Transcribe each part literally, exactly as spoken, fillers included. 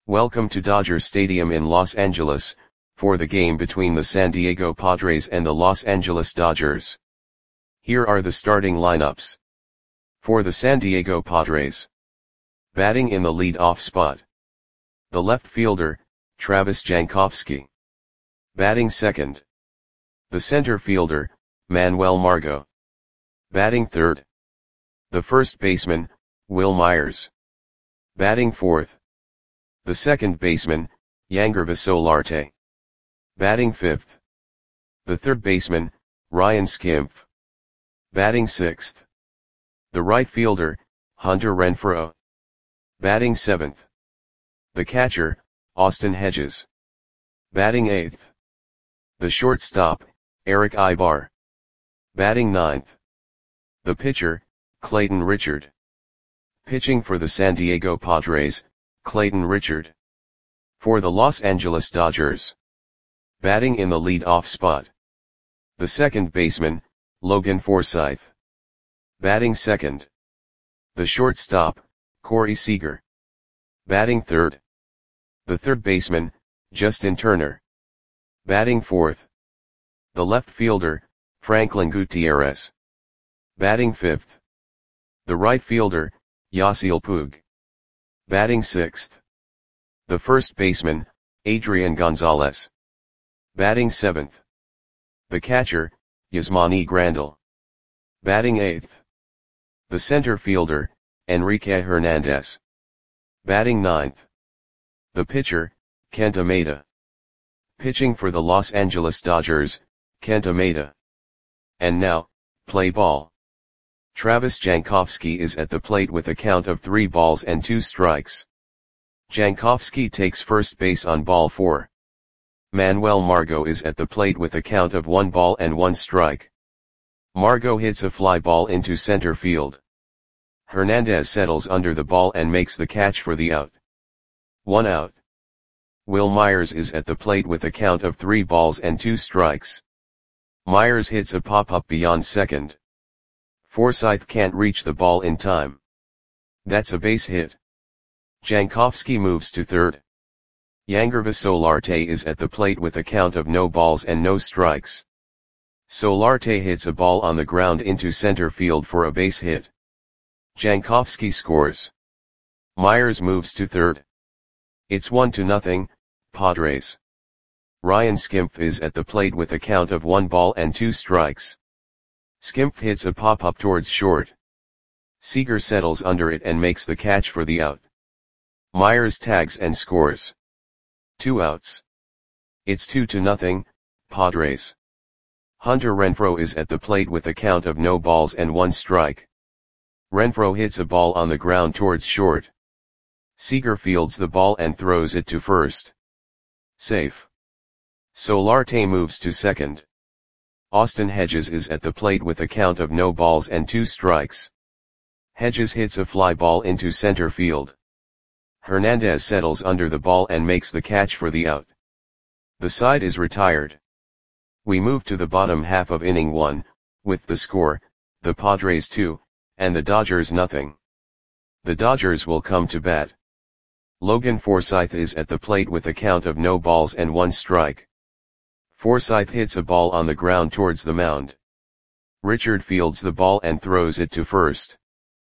Welcome to Dodger Stadium in Los Angeles, for the game between the San Diego Padres and the Los Angeles Dodgers. Here are the starting lineups. For the San Diego Padres. Batting in the lead-off spot. The left fielder, Travis Jankowski. Batting second. The center fielder, Manuel Margot. Batting third. The first baseman, Wil Myers. Batting fourth. The second baseman, Yangervis Solarte. Batting fifth. The third baseman, Ryan Schimpf. Batting sixth. The right fielder, Hunter Renfroe. Batting seventh. The catcher, Austin Hedges. Batting eighth. The shortstop, Erick Aybar. Batting ninth. The pitcher, Clayton Richard. Pitching for the San Diego Padres, Clayton Richard. For the Los Angeles Dodgers. Batting in the lead-off spot. The second baseman, Logan Forsythe. Batting second. The shortstop, Corey Seager. Batting third. The third baseman, Justin Turner. Batting fourth. The left fielder, Franklin Gutierrez. Batting fifth. The right fielder, Yasiel Puig. Batting sixth. The first baseman, Adrian Gonzalez. Batting seventh. The catcher, Yasmani Grandal. Batting eighth. The center fielder, Enrique Hernandez. Batting ninth. The pitcher, Kenta Maeda. Pitching for the Los Angeles Dodgers, Kenta Maeda. And now, play ball. Travis Jankowski is at the plate with a count of three balls and two strikes. Jankowski takes first base on ball four. Manuel Margot is at the plate with a count of one ball and one strike. Margot hits a fly ball into center field. Hernandez settles under the ball and makes the catch for the out. One out. Wil Myers is at the plate with a count of three balls and two strikes. Myers hits a pop-up beyond second. Forsythe can't reach the ball in time. That's a base hit. Jankowski moves to third. Yangervis Solarte is at the plate with a count of no balls and no strikes. Solarte hits a ball on the ground into center field for a base hit. Jankowski scores. Myers moves to third. It's one to nothing, Padres. Ryan Schimpf is at the plate with a count of one ball and two strikes. Schimpf hits a pop-up towards short. Seager settles under it and makes the catch for the out. Myers tags and scores. Two outs. It's two to nothing, Padres. Hunter Renfroe is at the plate with a count of no balls and one strike. Renfroe hits a ball on the ground towards short. Seager fields the ball and throws it to first. Safe. Solarte moves to second. Austin Hedges is at the plate with a count of no balls and two strikes. Hedges hits a fly ball into center field. Hernandez settles under the ball and makes the catch for the out. The side is retired. We move to the bottom half of inning one, with the score, the Padres two, and the Dodgers nothing. The Dodgers will come to bat. Logan Forsythe is at the plate with a count of no balls and one strike. Forsythe hits a ball on the ground towards the mound. Richard fields the ball and throws it to first.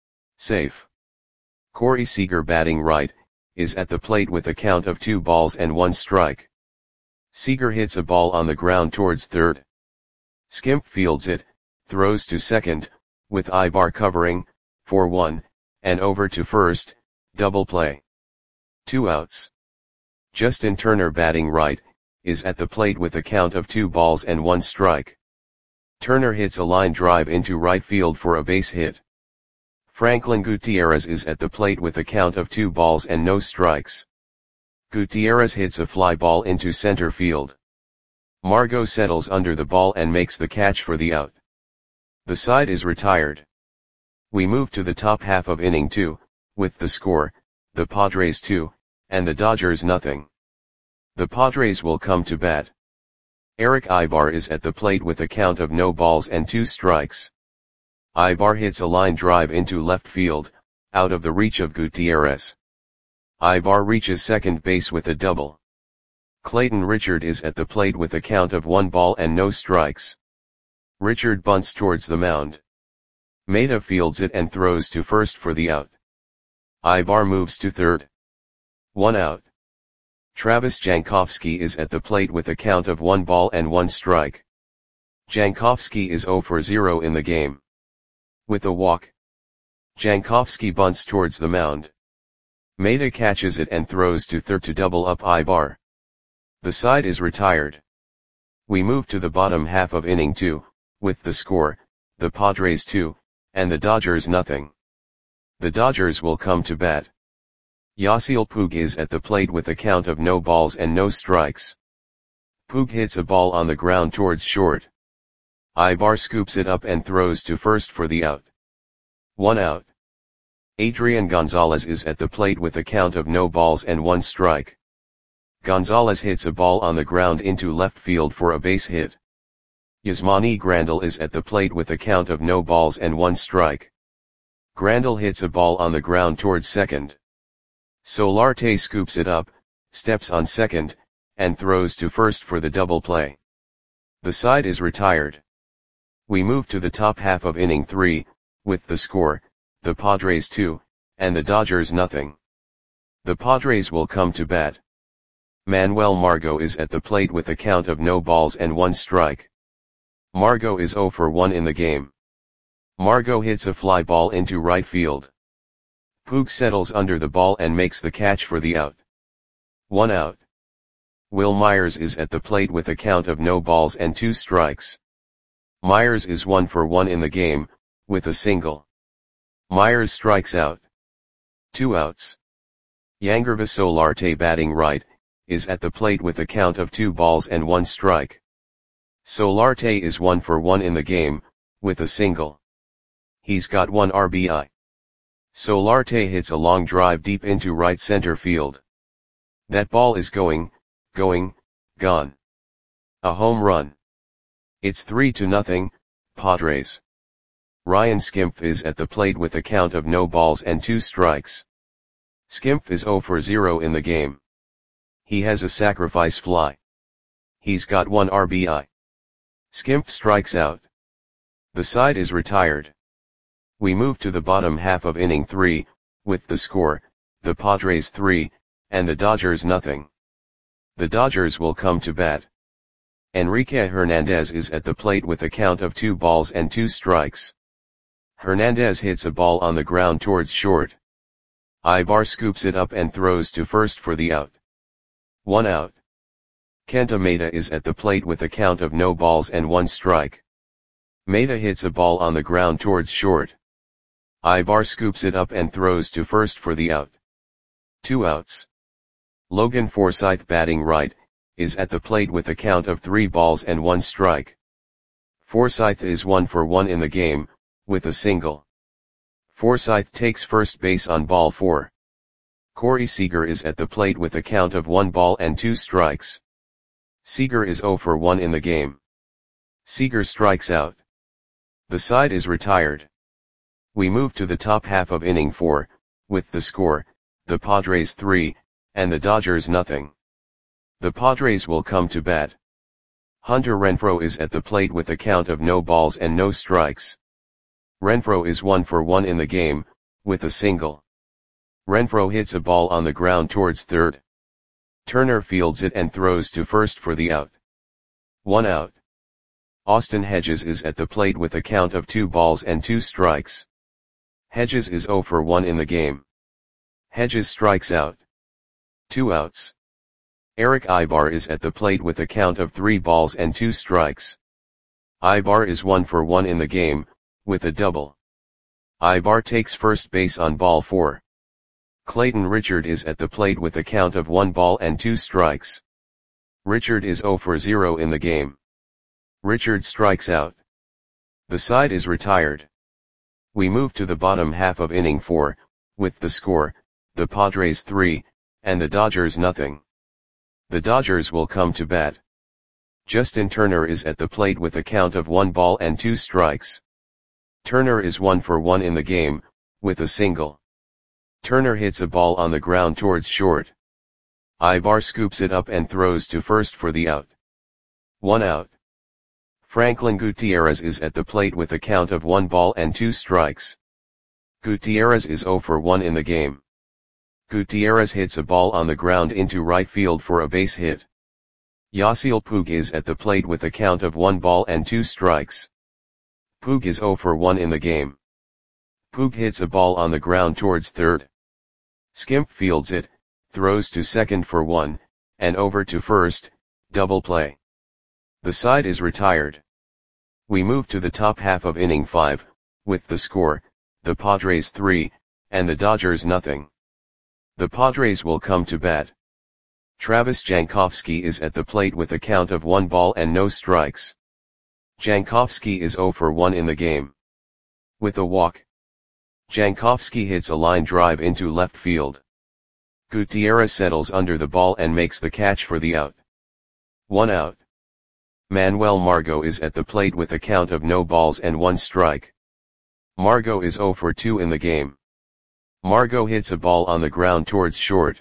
Safe. Corey Seager, batting right, is at the plate with a count of two balls and one strike. Seager hits a ball on the ground towards third. Schimpf fields it, throws to second, with Aybar covering, for one, and over to first, double play. Two outs. Justin Turner, batting right, is at the plate with a count of two balls and one strike. Turner hits a line drive into right field for a base hit. Franklin Gutierrez is at the plate with a count of two balls and no strikes. Gutierrez hits a fly ball into center field. Margot settles under the ball and makes the catch for the out. The side is retired. We move to the top half of inning two, with the score, the Padres two, and the Dodgers nothing. The Padres will come to bat. Erick Aybar is at the plate with a count of no balls and two strikes. Aybar hits a line drive into left field, out of the reach of Gutierrez. Ibar reaches second base with a double. Clayton Richard is at the plate with a count of one ball and no strikes. Richard bunts towards the mound. Maeda fields it and throws to first for the out. Ibar moves to third. One out. Travis Jankowski is at the plate with a count of one ball and one strike. Jankowski is zero for zero in the game. With a walk, Jankowski bunts towards the mound. Maeda catches it and throws to third to double up Ibar. The side is retired. We move to the bottom half of inning two, with the score, the Padres two, and the Dodgers nothing. The Dodgers will come to bat. Yasiel Puig is at the plate with a count of no balls and no strikes. Puig hits a ball on the ground towards short. Ibar scoops it up and throws to first for the out. One out. Adrian Gonzalez is at the plate with a count of no balls and one strike. Gonzalez hits a ball on the ground into left field for a base hit. Yasmani Grandal is at the plate with a count of no balls and one strike. Grandal hits a ball on the ground towards second. Solarte scoops it up, steps on second, and throws to first for the double play. The side is retired. We move to the top half of inning three, with the score, the Padres two, and the Dodgers nothing. The Padres will come to bat. Manuel Margot is at the plate with a count of no balls and one strike. Margot is zero for one in the game. Margot hits a fly ball into right field. Puig settles under the ball and makes the catch for the out. One out. Will Myers is at the plate with a count of no balls and two strikes. Myers is one for one in the game, with a single. Myers strikes out. Two outs. Yangervis Solarte, batting right, is at the plate with a count of two balls and one strike. Solarte is one for one in the game, with a single. He's got one R B I. Solarte hits a long drive deep into right center field. That ball is going, going, gone. A home run. It's three to nothing, Padres. Ryan Skimpf is at the plate with a count of no balls and two strikes. Skimpf is zero for zero in the game. He has a sacrifice fly. He's got one R B I. Skimpf strikes out. The side is retired. We move to the bottom half of inning three, with the score, the Padres three, and the Dodgers nothing. The Dodgers will come to bat. Enrique Hernandez is at the plate with a count of two balls and two strikes. Hernandez hits a ball on the ground towards short. Ibar scoops it up and throws to first for the out. One out. Kenta Maeda is at the plate with a count of no balls and one strike. Maeda hits a ball on the ground towards short. Ibar scoops it up and throws to first for the out. Two outs. Logan Forsythe, batting right, is at the plate with a count of three balls and one strike. Forsythe is one for one in the game, with a single. Forsythe takes first base on ball four. Corey Seager is at the plate with a count of one ball and two strikes. Seager is zero for one in the game. Seager strikes out. The side is retired. We move to the top half of inning four, with the score, the Padres three, and the Dodgers nothing. The Padres will come to bat. Hunter Renfroe is at the plate with a count of no balls and no strikes. Renfroe is one for one in the game, with a single. Renfroe hits a ball on the ground towards third. Turner fields it and throws to first for the out. One out. Austin Hedges is at the plate with a count of two balls and two strikes. Hedges is zero for one in the game. Hedges strikes out. Two outs. Eric Ibar is at the plate with a count of three balls and two strikes. Ibar is one for one in the game, with a double. Ibar takes first base on ball four. Clayton Richard is at the plate with a count of one ball and two strikes. Richard is zero for zero in the game. Richard strikes out. The side is retired. We move to the bottom half of inning four, with the score, the Padres three, and the Dodgers nothing. The Dodgers will come to bat. Justin Turner is at the plate with a count of one ball and two strikes. Turner is one for one in the game, with a single. Turner hits a ball on the ground towards short. Ibar scoops it up and throws to first for the out. One out. Franklin Gutierrez is at the plate with a count of one ball and two strikes. Gutierrez is zero for one in the game. Gutierrez hits a ball on the ground into right field for a base hit. Yasiel Puig is at the plate with a count of one ball and two strikes. Puig is zero for one in the game. Puig hits a ball on the ground towards third. Skimp fields it, throws to second for one, and over to first, double play. The side is retired. We move to the top half of inning five, with the score, the Padres three, and the Dodgers nothing. The Padres will come to bat. Travis Jankowski is at the plate with a count of one ball and no strikes. Jankowski is zero for one in the game. With a walk. Jankowski hits a line drive into left field. Gutierrez settles under the ball and makes the catch for the out. One out. Manuel Margot is at the plate with a count of no balls and one strike. Margot is zero for two in the game. Margot hits a ball on the ground towards short.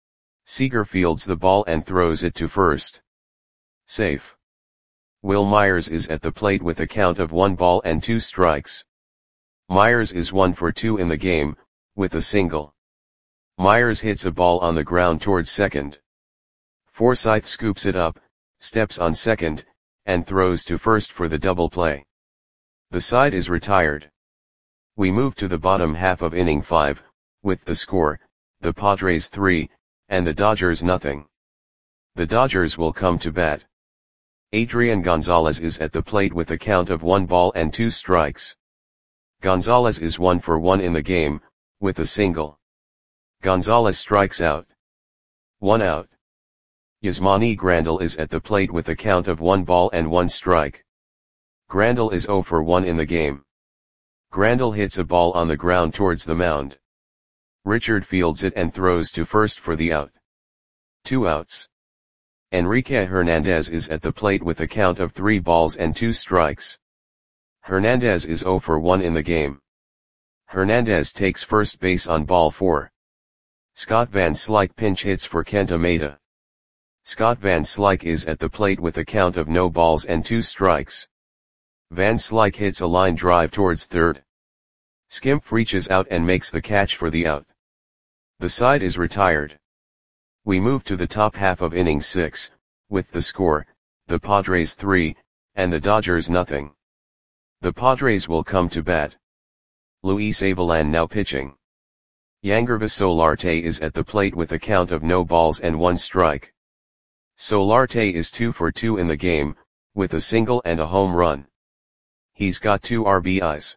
Seager fields the ball and throws it to first. Safe. Will Myers is at the plate with a count of one ball and two strikes. Myers is one for two in the game, with a single. Myers hits a ball on the ground towards second. Forsythe scoops it up, steps on second, and throws to first for the double play. The side is retired. We move to the bottom half of inning five, with the score, the Padres three, and the Dodgers nothing. The Dodgers will come to bat. Adrian Gonzalez is at the plate with a count of one ball and two strikes. Gonzalez is one for one in the game, with a single. Gonzalez strikes out. One out. Yasmani Grandal is at the plate with a count of one ball and one strike. Grandal is zero for one in the game. Grandal hits a ball on the ground towards the mound. Richard fields it and throws to first for the out. Two outs. Enrique Hernandez is at the plate with a count of three balls and two strikes. Hernandez is zero for one in the game. Hernandez takes first base on ball four. Scott Van Slyke pinch hits for Kenta Maeda. Scott Van Slyke is at the plate with a count of no balls and two strikes. Van Slyke hits a line drive towards third. Skimp reaches out and makes the catch for the out. The side is retired. We move to the top half of inning six, with the score, the Padres three, and the Dodgers nothing. The Padres will come to bat. Luis Avilan now pitching. Yangervis Solarte is at the plate with a count of no balls and one strike. Solarte is two for two in the game, with a single and a home run. He's got two R B Is.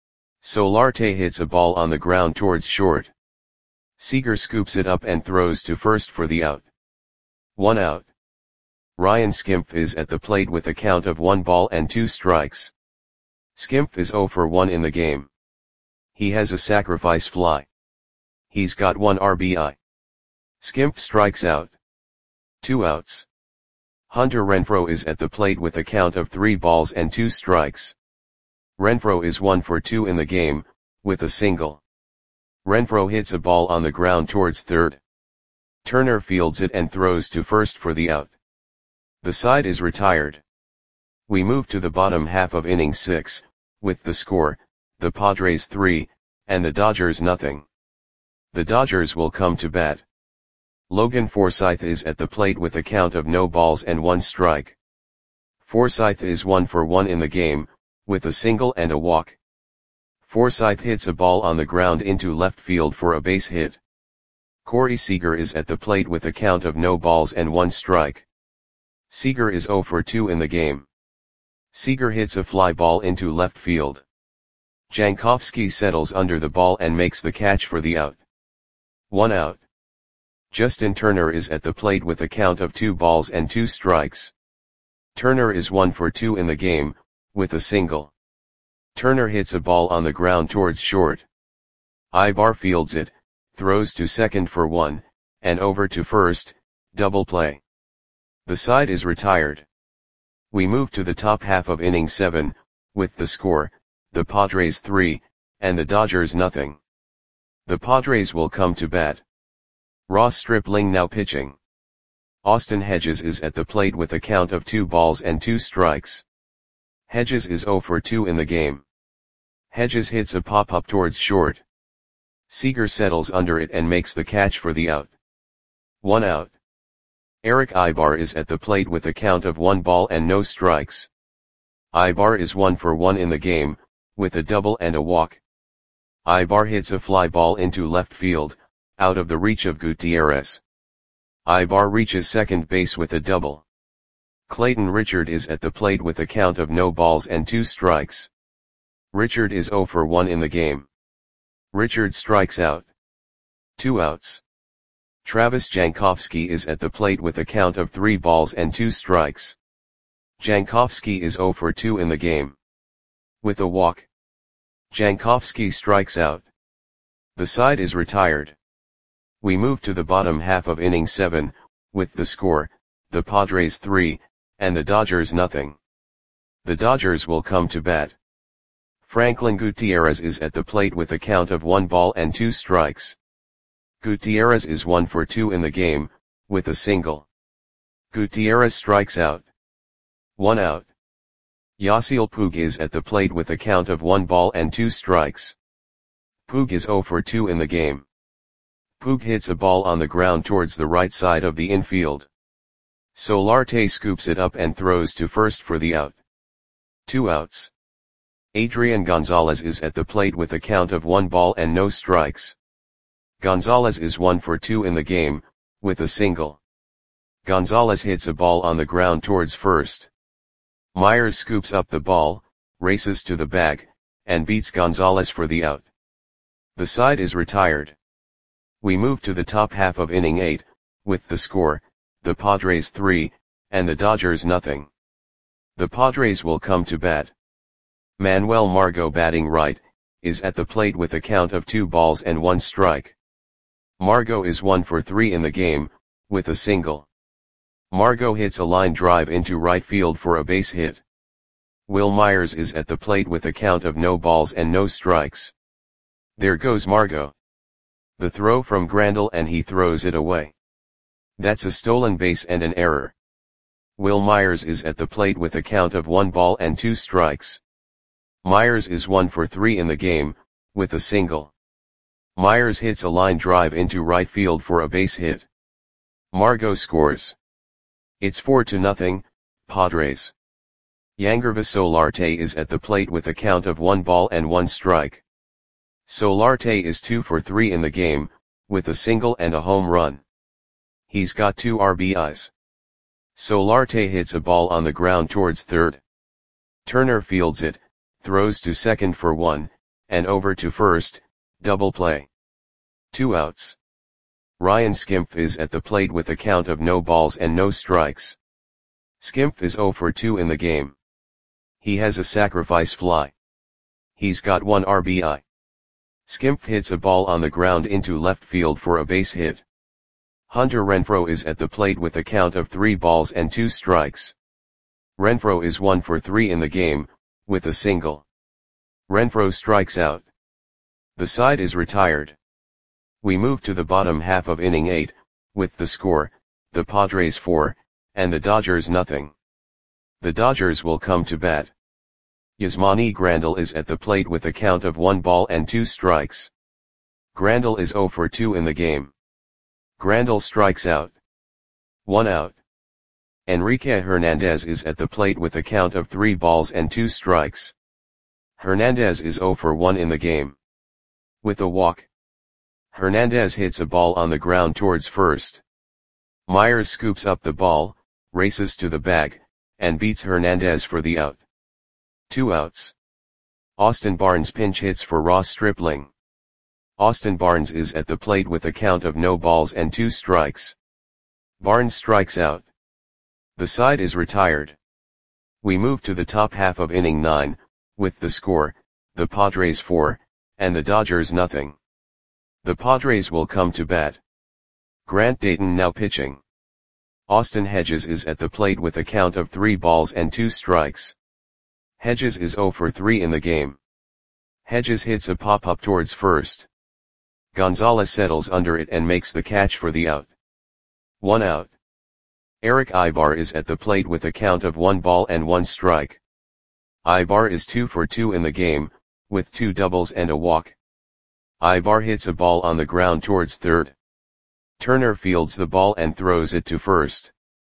Solarte hits a ball on the ground towards short. Seager scoops it up and throws to first for the out. One out. Ryan Skimpf is at the plate with a count of one ball and two strikes. Skimpf is zero for one in the game. He has a sacrifice fly. He's got one R B I. Skimpf strikes out. Two outs. Hunter Renfroe is at the plate with a count of three balls and two strikes. Renfroe is one for two in the game, with a single. Renfroe hits a ball on the ground towards third. Turner fields it and throws to first for the out. The side is retired. We move to the bottom half of inning six, with the score, the Padres three, and the Dodgers nothing. The Dodgers will come to bat. Logan Forsythe is at the plate with a count of no balls and one strike. Forsythe is one for one in the game, with a single and a walk. Forsythe hits a ball on the ground into left field for a base hit. Corey Seager is at the plate with a count of no balls and one strike. Seager is zero for two in the game. Seager hits a fly ball into left field. Jankowski settles under the ball and makes the catch for the out. One out. Justin Turner is at the plate with a count of two balls and two strikes. Turner is one for two in the game, with a single. Turner hits a ball on the ground towards short. Ibar fields it, throws to second for one, and over to first, double play. The side is retired. We move to the top half of inning seven, with the score, the Padres three, and the Dodgers nothing. The Padres will come to bat. Ross Stripling now pitching. Austin Hedges is at the plate with a count of two balls and two strikes. Hedges is oh for two in the game. Hedges hits a pop-up towards short. Seager settles under it and makes the catch for the out. One out. Erick Aybar is at the plate with a count of one ball and no strikes. Aybar is one for one in the game, with a double and a walk. Aybar hits a fly ball into left field, out of the reach of Gutierrez. Aybar reaches second base with a double. Clayton Richard is at the plate with a count of no balls and two strikes. Richard is oh for one in the game. Richard strikes out. Two outs. Travis Jankowski is at the plate with a count of three balls and two strikes. Jankowski is oh for two in the game. With a walk. Jankowski strikes out. The side is retired. We move to the bottom half of inning seven, with the score, the Padres three, and the Dodgers nothing. The Dodgers will come to bat. Franklin Gutierrez is at the plate with a count of one ball and two strikes. Gutierrez is one for two in the game, with a single. Gutierrez strikes out. One out. Yasiel Puig is at the plate with a count of one ball and two strikes. Puig is oh for two in the game. Puig hits a ball on the ground towards the right side of the infield. Solarte scoops it up and throws to first for the out. Two outs. Adrian Gonzalez is at the plate with a count of one ball and no strikes. Gonzalez is one for two in the game, with a single. Gonzalez hits a ball on the ground towards first. Myers scoops up the ball, races to the bag, and beats Gonzalez for the out. The side is retired. We move to the top half of inning eight, with the score, the Padres three, and the Dodgers nothing. The Padres will come to bat. Manuel Margot, batting right, is at the plate with a count of two balls and one strike. Margot is one for three in the game, with a single. Margot hits a line drive into right field for a base hit. Will Myers is at the plate with a count of no balls and no strikes. There goes Margot. The throw from Grandal and he throws it away. That's a stolen base and an error. Will Myers is at the plate with a count of one ball and two strikes. Myers is one for three in the game, with a single. Myers hits a line drive into right field for a base hit. Margot scores. It's four to nothing, Padres. Yangervis Solarte is at the plate with a count of one ball and one strike. Solarte is two for three in the game, with a single and a home run. He's got two R B Is. Solarte hits a ball on the ground towards third. Turner fields it, throws to second for one, and over to first, double play. Two outs. Ryan Skimpf is at the plate with a count of no balls and no strikes. Skimpf is oh for two in the game. He has a sacrifice fly. He's got one R B I. Skimpf hits a ball on the ground into left field for a base hit. Hunter Renfroe is at the plate with a count of three balls and two strikes. Renfroe is one for three in the game, with a single. Renfroe strikes out. The side is retired. We move to the bottom half of inning eight, with the score, the Padres four, and the Dodgers nothing. The Dodgers will come to bat. Yasmani Grandal is at the plate with a count of one ball and two strikes. Grandal is oh for two in the game. Grandal strikes out. One out. Enrique Hernandez is at the plate with a count of three balls and two strikes. Hernandez is oh for one in the game. With a walk. Hernandez hits a ball on the ground towards first. Myers scoops up the ball, races to the bag, and beats Hernandez for the out. Two outs. Austin Barnes pinch hits for Ross Stripling. Austin Barnes is at the plate with a count of no balls and two strikes. Barnes strikes out. The side is retired. We move to the top half of inning nine, with the score, the Padres four, and the Dodgers nothing. The Padres will come to bat. Grant Dayton now pitching. Austin Hedges is at the plate with a count of three balls and two strikes. Hedges is oh for three in the game. Hedges hits a pop-up towards first. Gonzalez settles under it and makes the catch for the out. One out. Eric Ibar is at the plate with a count of one ball and one strike. Ibar is two for two in the game, with two doubles and a walk. Ibar hits a ball on the ground towards third. Turner fields the ball and throws it to first.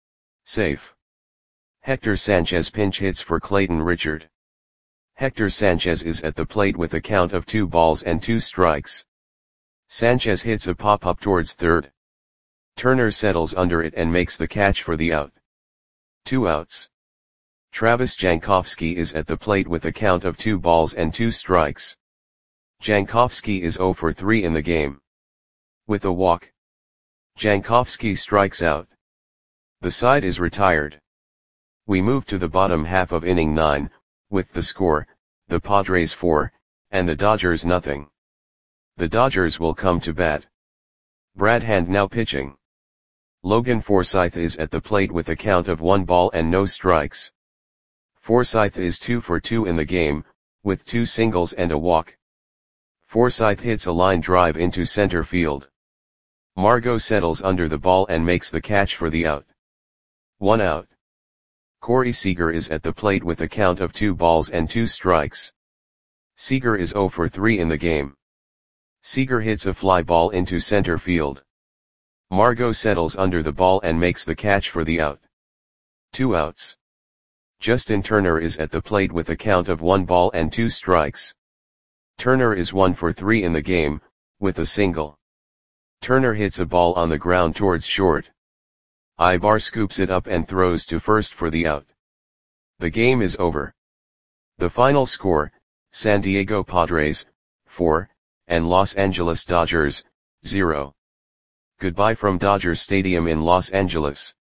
Safe. Hector Sanchez pinch hits for Clayton Richard. Hector Sanchez is at the plate with a count of two balls and two strikes. Sanchez hits a pop-up towards third. Turner settles under it and makes the catch for the out. Two outs. Travis Jankowski is at the plate with a count of two balls and two strikes. Jankowski is zero for three in the game. With a walk, Jankowski strikes out. The side is retired. We move to the bottom half of inning nine, with the score, the Padres four, and the Dodgers nothing. The Dodgers will come to bat. Brad Hand now pitching. Logan Forsythe is at the plate with a count of one ball and no strikes. Forsythe is two for two in the game, with two singles and a walk. Forsythe hits a line drive into center field. Margot settles under the ball and makes the catch for the out. One out. Corey Seager is at the plate with a count of two balls and two strikes. Seager is zero for three in the game. Seager hits a fly ball into center field. Margot settles under the ball and makes the catch for the out. Two outs. Justin Turner is at the plate with a count of one ball and two strikes. Turner is one for three in the game, with a single. Turner hits a ball on the ground towards short. Ibar scoops it up and throws to first for the out. The game is over. The final score, San Diego Padres, four, and Los Angeles Dodgers, zero. Goodbye from Dodger Stadium in Los Angeles.